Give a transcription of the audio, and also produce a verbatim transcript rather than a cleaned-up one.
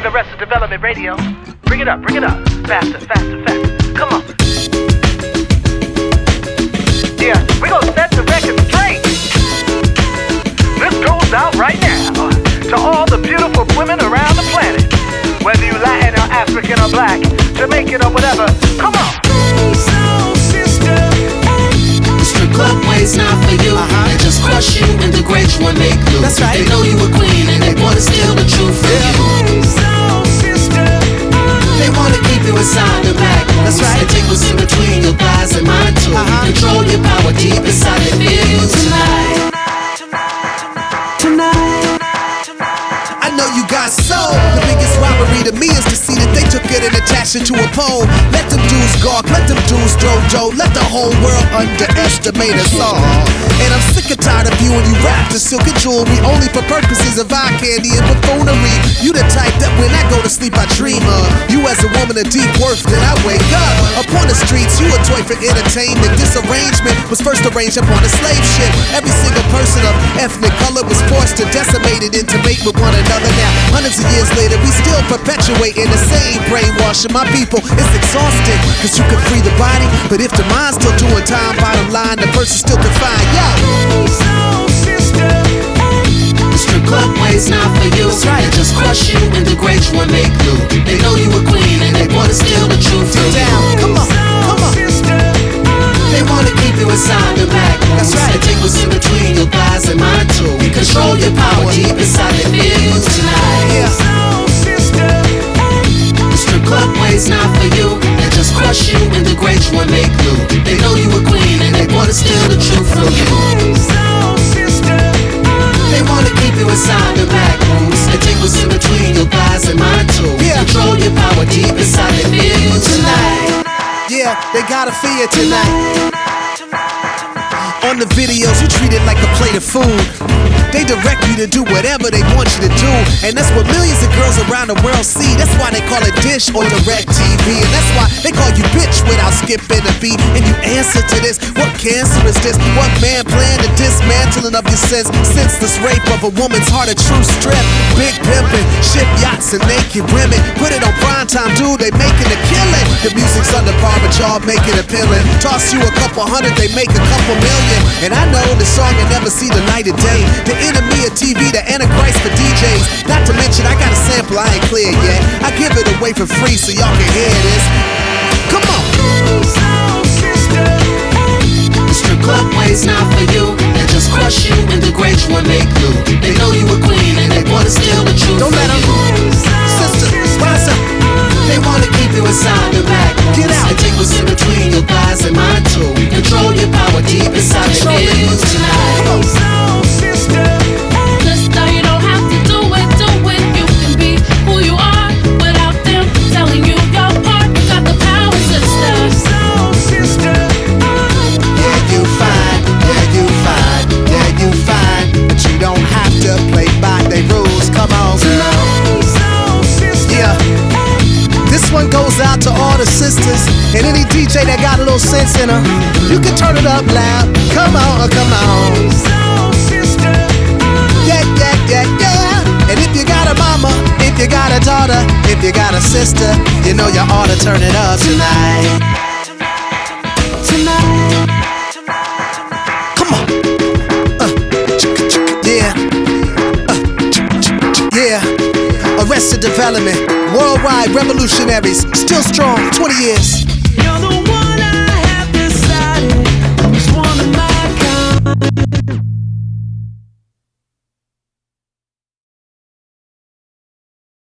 Arrested Development Radio. Bring it up, bring it up. Faster, faster, faster. Come on. Yeah, we gonna set the record straight. This goes out right now to all the beautiful women around the planet. Whether you Latin or African or black, Jamaican or whatever. Come on. Strip club ways not for you. Uh-huh. They just crush you and degrade you and make you. That's right. They know you a queen and they wanna steal the truth from yeah. you. They wanna keep you inside the back rooms. That's right. They take what's in between your thighs and mine too. Uh-huh. Control your power deep inside and feel you tonight. Tonight. I know you got soul. The biggest robbery to me is to see that they took it and attached it to a pole. Let them dudes gawk, let them dudes dojo. Let the whole world underestimate us all. And I'm sick and tired of viewing you wrapped in silk and jewelry only for purposes of eye candy and buffoonery. You the type that when I go to sleep I dream of. You as a woman of deep worth, then I wake up. Upon the streets, you a toy for entertainment. This arrangement was first arranged upon a slave ship. Every single person of ethnic color was forced to decimate it into mate with one another. Now, hundreds of years later, we still perpetuating the same brainwashing. My people, it's exhausting, cause you can free the body, but if the mind's still doing time, bottom line, the person's still confined. Yo! The strip club ways not for you. That's right. They just crush you and degrade you and make you. They know you a queen and they wanna steal the truth from you. Down. Come on, come on. They wanna keep you inside the back rooms. That's right. They take what's in between your thighs and mine too. Control your power deep inside and feel you tonight. Yeah. The strip club ways not for you. They just crush you and degrade you and make you. They know you a queen and they wanna steal the truth from you. They wanna keep you inside the back rooms. They take what's in between your thighs and mine too. Yeah. Control your power deep inside and feel you tonight. Yeah, they gotta feel it tonight. On the videos, you treat it like a plate of food. They direct you to do whatever they want you to do, and that's what millions of girls around the world see. That's why they call it Dish or Direct T V, and that's why they call you bitch without skipping a beat. And you answer to this: what cancer is this? What man planned the dismantling of your sense? Senseless rape of a woman's heart, a true strip. Big pimping, ship yachts and naked women. Put it on prime time, dude. They making a killing. The music's under par, but y'all make it appealing. Toss you a couple hundred, they make a couple million. And I know the song will never see the light of day. The enemy of T V, the Antichrist for D Js. Not to mention, I got a sample I ain't clear yet. I give it away for free so y'all can hear this. Come on. The strip club ways not for you. They just crush you and degrade you and make you. They know you a queen and they wanna steal the truth. Don't let them. Sister, rise up. They wanna keep you inside the back rooms. Get out. They take what's in between your thighs and mine too. Control your power deep inside and feel you tonight. Sister, you don't have to do it, do it. You can be who you are without them telling you your part. You got the power, sister. Yeah, you fine, yeah, you fine, yeah, you fine. But you don't have to play by their rules. Come on, girl. Yeah. This one goes out to all the sisters and any D J that got a little sense in her. You can turn it up loud. Come on, come on. Yeah, yeah, yeah, yeah. And if you got a mama, if you got a daughter, if you got a sister, you know you ought to turn it up tonight. Tonight. Come on. Uh, yeah. Uh, yeah. Arrested Development. Worldwide revolutionaries. Still strong. twenty years.